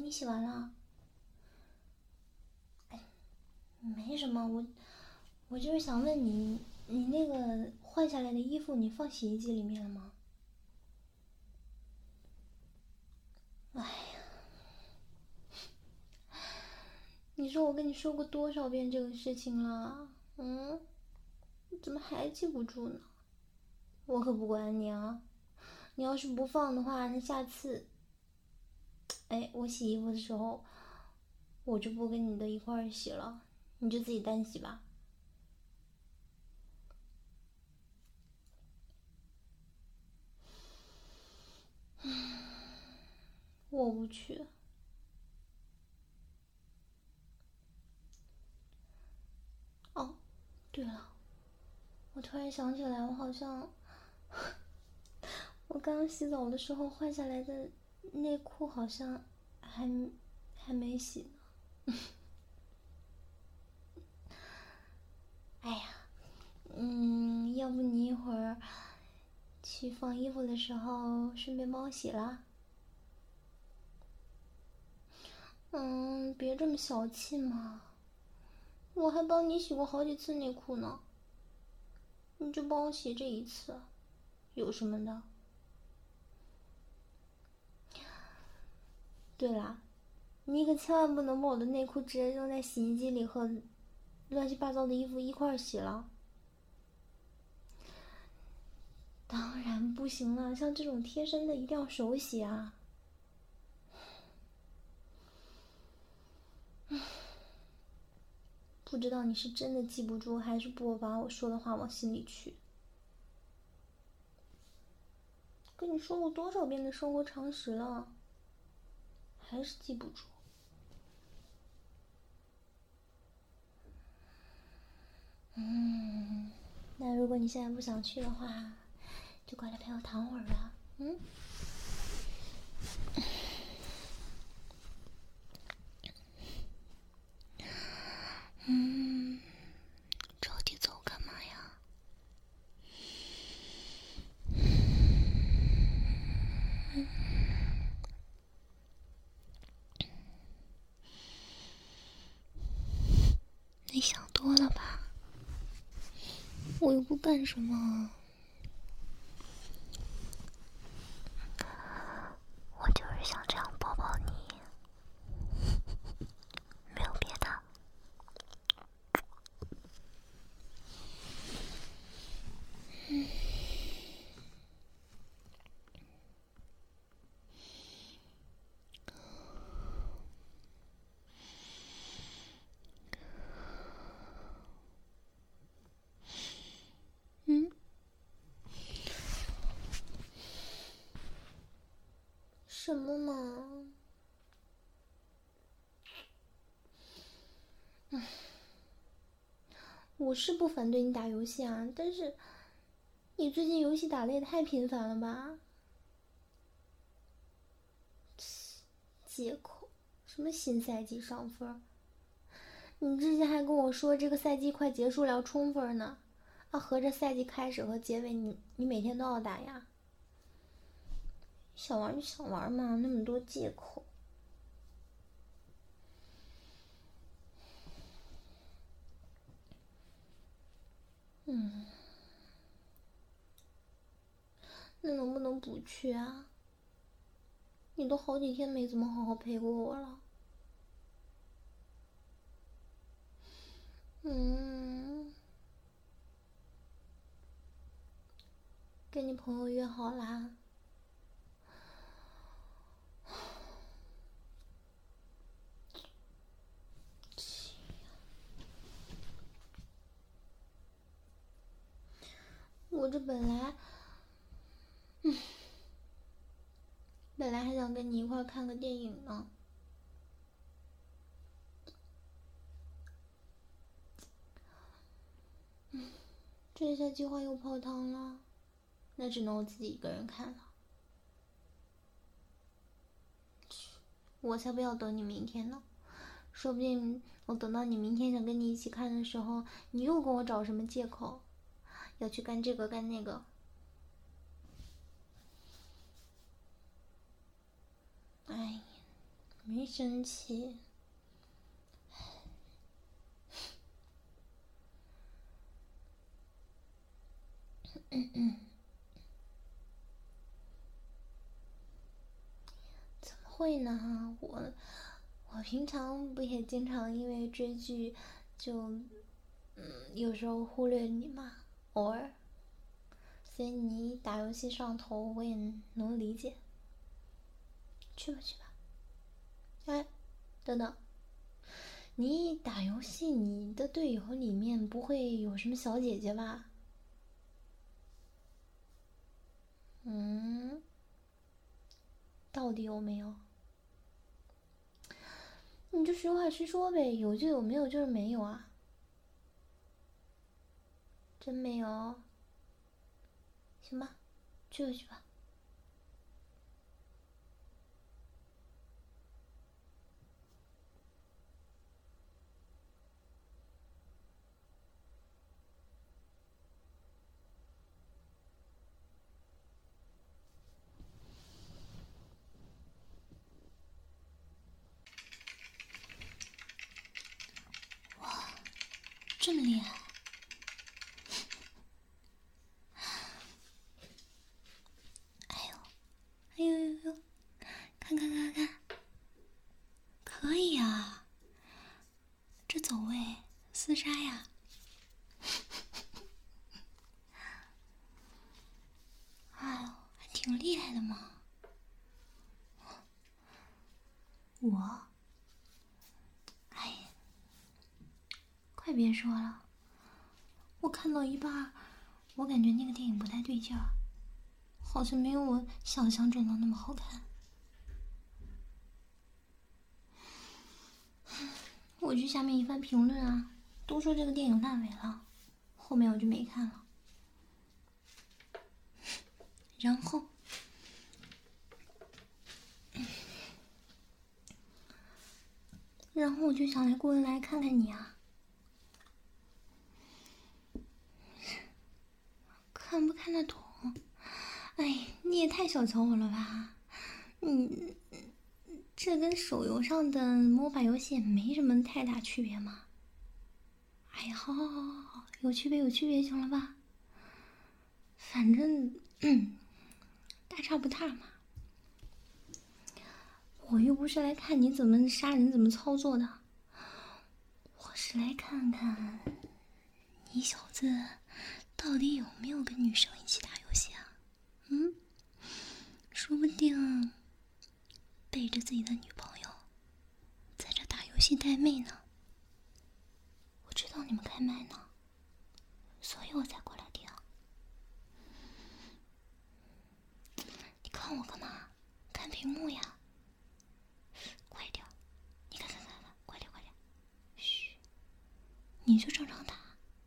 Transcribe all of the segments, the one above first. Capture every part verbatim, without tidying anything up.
你洗完了。哎，没什么，我我就是想问你，你那个换下来的衣服，你放洗衣机里面了吗？哎呀，你说我跟你说过多少遍这个事情了？嗯，你怎么还记不住呢？我可不管你啊！你要是不放的话，那下次，哎，我洗衣服的时候，我就不跟你的一块儿洗了，你就自己单洗吧。我不去。哦，对了，我突然想起来，我好像，我刚刚洗澡的时候换下来的内裤好像还还没洗呢。哎呀，嗯，要不你一会儿去放衣服的时候顺便帮我洗了？嗯，别这么小气嘛，我还帮你洗过好几次内裤呢，你就帮我洗这一次，有什么的？对啦，你可千万不能把我的内裤直接扔在洗衣机里和乱七八糟的衣服一块儿洗了。当然不行了，像这种贴身的一定要手洗啊。不知道你是真的记不住，还是不把我说的话往心里去。跟你说过多少遍的生活常识了，还是记不住。嗯，那如果你现在不想去的话，就过来陪我躺会儿啊。嗯。嗯，着急走干嘛呀？你想多了吧？我又不干什么。我就是想这样抱抱你，没有别的。嗯。嗯。什么嘛？嗯，我是不反对你打游戏啊，但是你最近游戏打的也太频繁了吧？借口，什么新赛季上分？你之前还跟我说这个赛季快结束了要冲分呢，啊，合着赛季开始和结尾你你每天都要打呀？想玩就想玩嘛，那么多借口。嗯，那能不能不去啊？你都好几天没怎么好好陪过我了。嗯，跟你朋友约好啦。我这本来，嗯，本来还想跟你一块看个电影呢。嗯，这下计划又泡汤了，那只能我自己一个人看了。我才不要等你明天呢，说不定我等到你明天想跟你一起看的时候，你又跟我找什么借口，要去干这个干那个。哎， 没生气。嗯嗯，怎么会呢？我我平常不也经常因为追剧就嗯有时候忽略你嘛，偶尔。所以你打游戏上头，我也能理解。去吧去吧。哎，等等，你打游戏，你的队友里面不会有什么小姐姐吧？嗯，到底有没有？你就实话实说呗，有就有，没有就是没有啊。真没有？行吧，去吧去吧。哇，这么厉害！哎呦，哎呦呦呦，看看看看，可以啊，这走位厮杀呀！哎呦，还挺厉害的嘛。我，哎，快别说了，我看到一半，我感觉那个电影不太对劲儿，好像没有我想象中的那么好看。我去下面一番评论啊，都说这个电影烂尾了，后面我就没看了。然后，然后我就想来过来看看你啊，看不看得懂？哎，你也太小瞧我了吧！你这跟手游上的 M O B A 游戏也没什么太大区别嘛。哎呀，好好好好好，有区别有区别，行了吧？反正，嗯，大差不差嘛。我又不是来看你怎么杀人、怎么操作的，我是来看看你小子到底有没有跟女生一起打游戏啊？嗯，说不定背着自己的女朋友在这打游戏带妹呢。我知道你们开麦呢，所以我才过来听。你看我干嘛？看屏幕呀！快点，你看看看看，快点快点！嘘，你就正常打。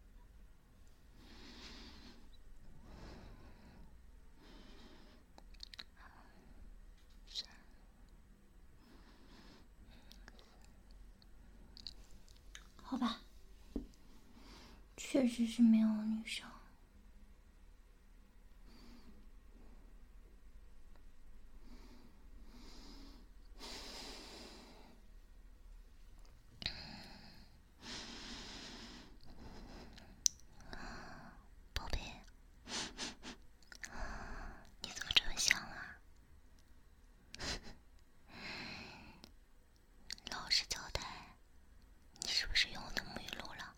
好吧，确实是没有女生。宝贝，你怎么这么香啊？老实交代，你是不是用我的沐浴露了？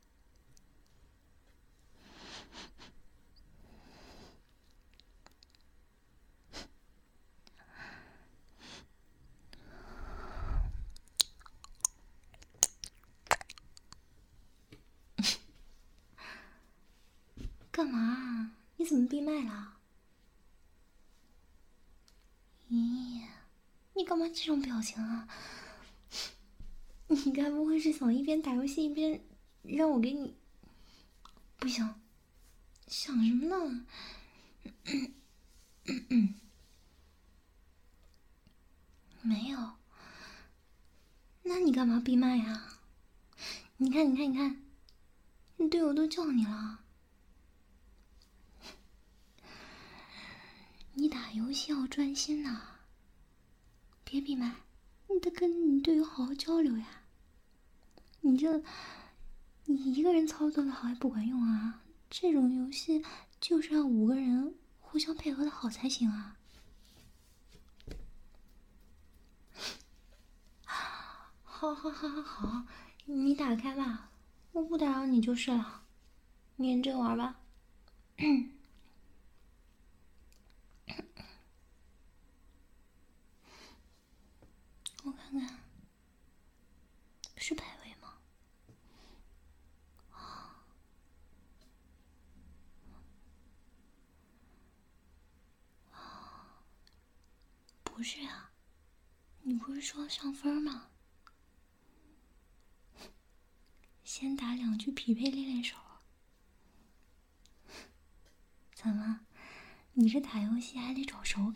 干嘛？你怎么闭麦了？咦，你干嘛这种表情啊？你该不会是想一边打游戏一边让我给你？不行，想什么呢？嗯嗯嗯，没有。那你干嘛闭麦啊？你看，你看，你看，你队友都叫你了。你打游戏要专心呐，别闭麦，你你得跟你队友好好交流呀。你这，你一个人操作的好还不管用啊！这种游戏就是要五个人互相配合的好才行啊。好好好好好，你打开吧，我不打扰你就是了。你认真玩吧。我看看，是排位吗？不是啊，你不是说上分吗？先打两局匹配练练手。怎么，你这打游戏还得找手